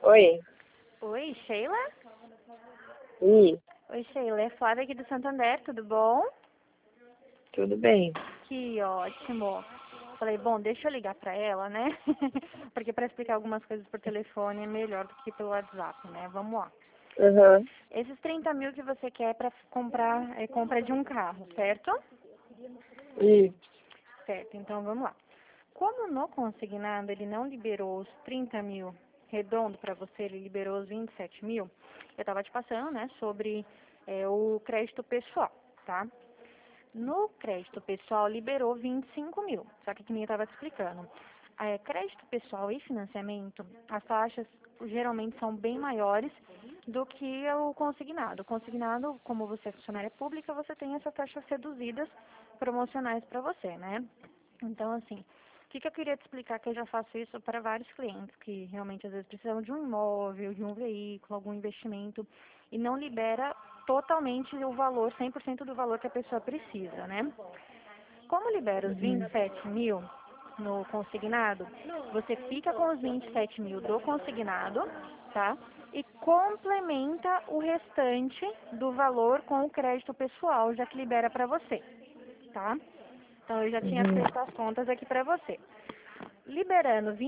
Oi. Oi, Sheila? Ih, Oi, Sheila. É Flávia aqui do Santander, tudo bom? tudo bem. Que ótimo. Falei, bom, deixa eu ligar pra ela, né? Porque para explicar algumas coisas por telefone é melhor do que pelo WhatsApp, né? Vamos lá. Aham. Esses 30 mil que você quer para comprar, é compra de um carro, certo? Ih, Certo, então vamos lá. Como no consignado ele não liberou os 30 mil redondo para você, ele liberou os 27 mil, eu estava te passando, né, sobre o crédito pessoal, tá? No crédito pessoal liberou 25 mil, só que nem eu estava te explicando. Crédito pessoal e financiamento, as taxas geralmente são bem maiores do que o consignado. O consignado, como você é funcionária pública, você tem essas taxas reduzidas promocionais para você, né? Então, assim, o que eu queria te explicar, que eu já faço isso para vários clientes que realmente às vezes precisam de um imóvel, de um veículo, algum investimento, e não libera totalmente o valor, 100% do valor que a pessoa precisa, né? Como libera os 27 mil no consignado, você fica com os 27 mil do consignado, tá? E complementa o restante do valor com o crédito pessoal, já que libera para você, tá? Então, eu já tinha uhum. feito as contas aqui para você. Liberando R$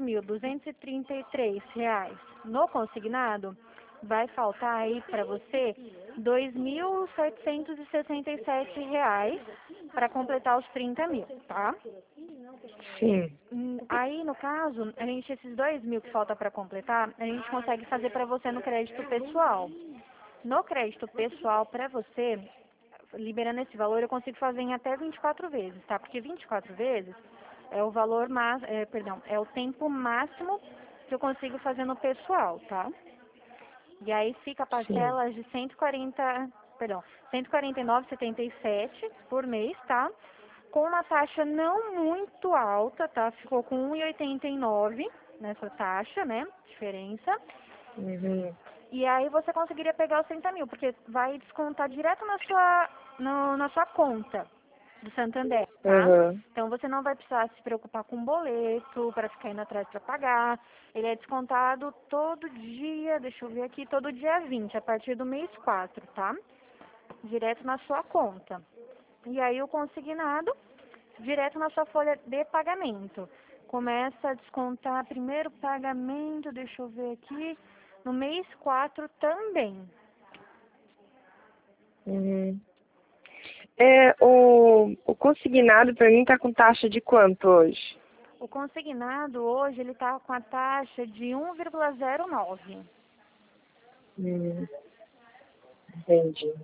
27.233 no consignado, vai faltar aí para você R$ 2.767 para completar os 30 mil, tá? Sim. Aí, no caso, esses 2 mil que falta para completar, a gente consegue fazer para você no crédito pessoal. No crédito pessoal, para você, liberando esse valor, eu consigo fazer em até 24 vezes, tá? Porque 24 vezes é o valor é o tempo máximo que eu consigo fazer no pessoal, tá? E aí fica Sim. parcelas de 149,77 por mês, tá? Com uma taxa não muito alta, tá? Ficou com 1,89 nessa taxa, né? Diferença. Uhum. E aí você conseguiria pegar os 30 mil, porque vai descontar direto na sua conta do Santander, tá? Aham. Então você não vai precisar se preocupar com boleto para ficar indo atrás para pagar. Ele é descontado todo dia, deixa eu ver aqui, todo dia 20 a partir do mês 4, tá? Direto na sua conta. E aí o consignado, direto na sua folha de pagamento. Começa a descontar primeiro pagamento, deixa eu ver aqui, no mês 4 também. Uhum. O consignado pra mim tá com taxa de quanto hoje? O consignado hoje ele está com a taxa de 1,09. Hum, entendi.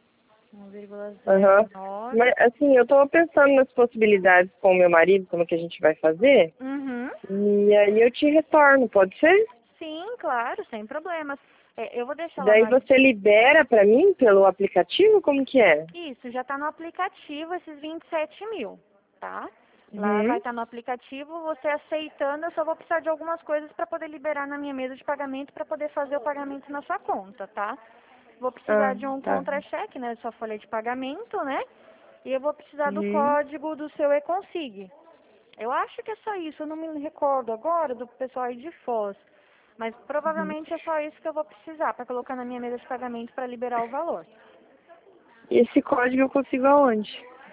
Aham. 1,09. Mas, assim, eu tô pensando nas possibilidades com o meu marido, como que a gente vai fazer. Uhum. E aí eu te retorno, pode ser? Sim, claro, sem problemas. Eu vou deixar lá Daí no... você libera pra mim pelo aplicativo? Como que é? Isso, já está no aplicativo esses 27 mil, tá? Lá vai Uhum. estar no aplicativo, você aceitando, eu só vou precisar de algumas coisas para poder liberar na minha mesa de pagamento, para poder fazer o pagamento na sua conta, tá? Vou precisar Ah, de um tá. contra-cheque, né, sua folha de pagamento, né? E eu vou precisar do Uhum. código do seu e-consig. Eu acho que é só isso, eu não me recordo agora do pessoal aí de Foz. Mas Uhum. provavelmente é só isso que eu vou precisar para colocar na minha mesa de pagamento para liberar o valor. E esse código eu consigo aonde?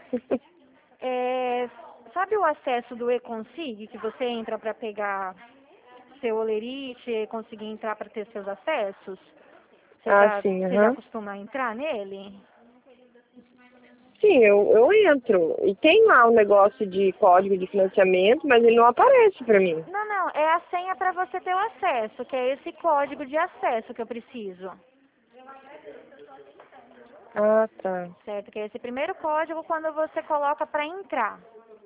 É, sabe o acesso do e-consig, que você entra para pegar seu olerite e conseguir entrar para ter seus acessos? Ah, sim, Você já aham. costuma entrar nele? Sim, eu entro. E tem lá um negócio de código de financiamento, mas ele não aparece pra mim. Não, não, é a senha para você ter o acesso, que é esse código de acesso que eu preciso. Ah, tá. Certo? Que é esse primeiro código quando você coloca para entrar.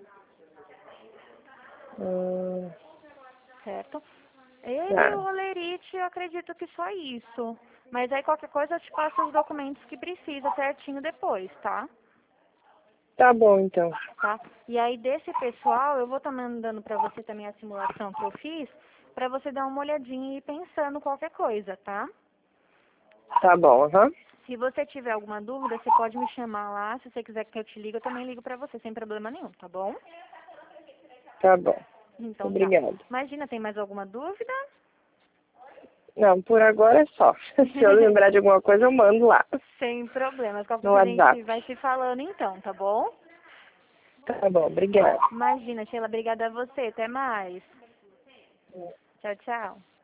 Ah, Certo? Ele e tá. o Olerite, eu acredito que só isso. Mas aí qualquer coisa eu te passo os documentos que precisa certinho depois, tá? Tá bom, então. Tá? E aí desse pessoal, eu vou estar mandando para você também a simulação que eu fiz, para você dar uma olhadinha e ir pensando qualquer coisa, tá? Tá bom, aham. Se você tiver alguma dúvida, você pode me chamar lá. Se você quiser que eu te ligue, eu também ligo para você, sem problema nenhum, tá bom? Tá bom. Então tá. Obrigado. Imagina, tem mais alguma dúvida? Não, por agora é só. Se eu lembrar de alguma coisa, eu mando lá. Sem problemas. Qualquer No coisa a gente WhatsApp. vai se falando então, tá bom? Tá bom, obrigada. Imagina, Sheila, obrigada a você. Até mais. Tchau, tchau.